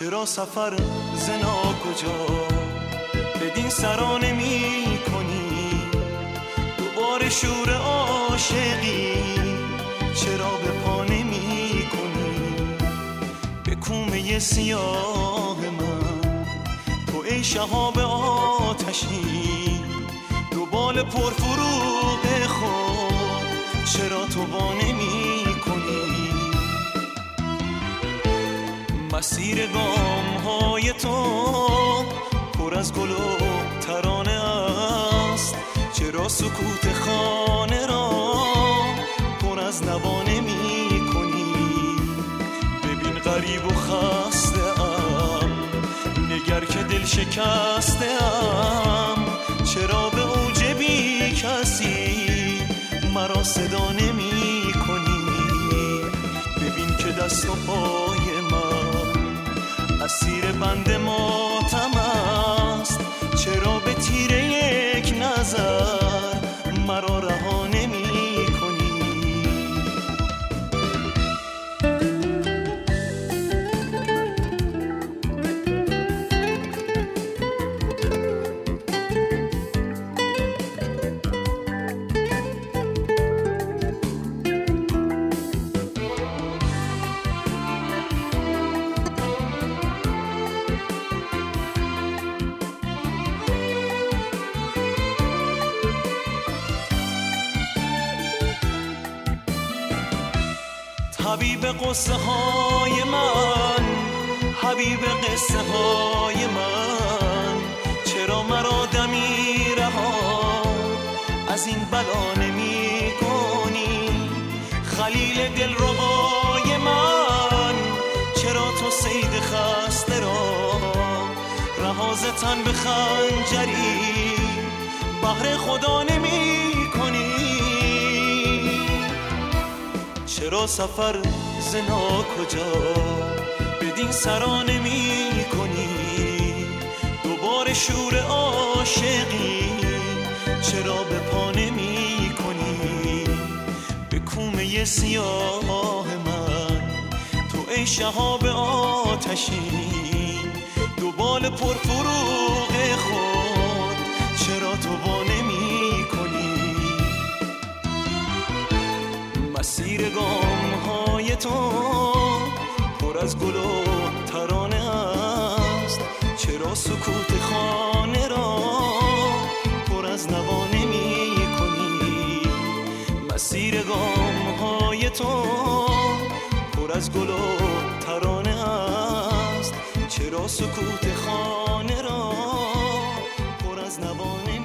چرا سفر زنا کجا بدین سرا نمی کنی؟ دوباره شور عاشقی چرا به پا نمی کنی؟ به کومه سیاه من تو ای شهاب آتشی، دو بال پرفروغ خود چرا تو با نمی کنی؟ مسیر گام های تو پر از گل و ترانه است، چرا سکوت خانه را پر از نوا نمی کنی؟ ببین غریب و خسته ام، نگر که دل شکسته ام، چرا به اوج بی کسی مرا صدا نمی کنی؟ ببین که دست و پای من اسیر بند ماتم است، چرا به تیر یک نظر مرا رها نمی کنی؟ حبیب قصه های من، حبیب قصه های من، چرا مرا دمی رها از این بلا نمی کنی؟ خلیل دل ربای من، چرا تو صید خسته را رها ز تن به خنجری بهر خدا نمی کنی؟ چرا سفر زنا کجا بدین سرا نمی کنی؟ دوباره شور عاشقی چرا به پا نمی کنی؟ به کومه سیاه من تو ای شهاب آتشی، دو بال پرفروغ خود چرا تو با نمی کنی؟ مسیر گام های تو پر از گل و ترانه است، چرا سکوت خانه را پر از نوا نمی کنی؟ مسیر گام های تو پر از گل و ترانه است، چرا سکوت خانه را پر از نوا نمی کنی؟